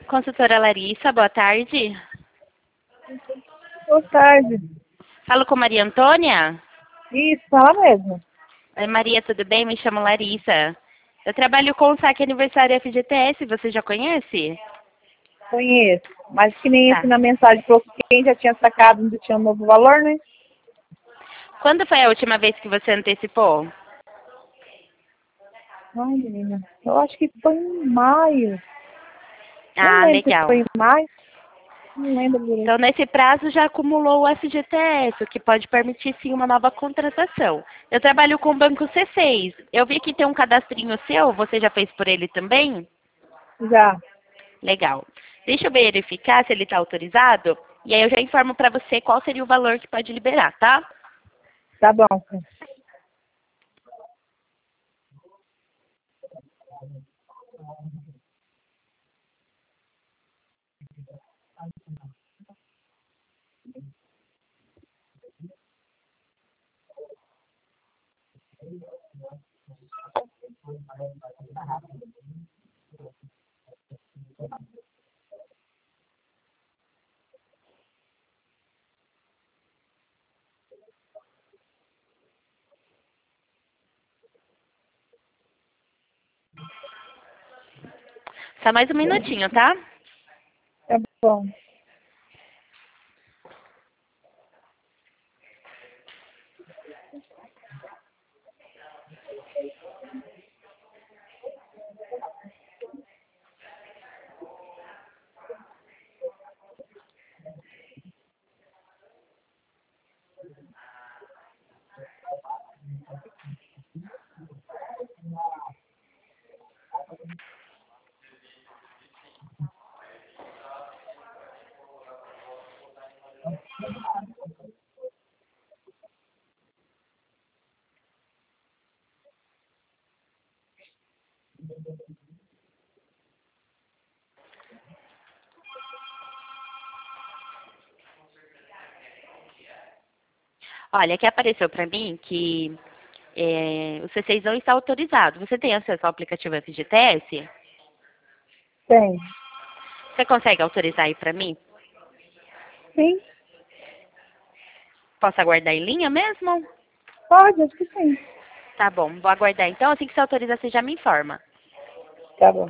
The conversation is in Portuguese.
Consultora Larissa, boa tarde. Boa tarde. Falo com Maria Antônia? Isso, fala mesmo. Oi, Maria, tudo bem? Me chamo Larissa. Eu trabalho com o saque aniversário FGTS, você já conhece? Conheço. Mas que nem Tá. esse na mensagem falou que quem já tinha sacado ainda tinha um novo valor, né? Quando foi a última vez que você antecipou? Ai, menina. Eu acho que foi em maio. Não Ah, lembro se legal. foi em maio. Não lembro direito. Então, nesse prazo, já acumulou o FGTS, o que pode permitir, sim, uma nova contratação. Eu trabalho com o Banco C6. Eu vi que tem um cadastrinho seu, você já fez por ele também? Já. Legal. Deixa eu verificar se ele está autorizado, e aí eu já informo para você qual seria o valor que pode liberar, tá? Tá bom. Só mais um minutinho, tá? Tá bom. Olha, aqui apareceu para mim que o C6 não está autorizado. Você tem acesso ao aplicativo FGTS? Tem. Você consegue autorizar aí para mim? Sim. Posso aguardar em linha mesmo? Pode, acho que sim. Tá bom, vou aguardar então. Assim que você autoriza, você já me informa. Tá bom.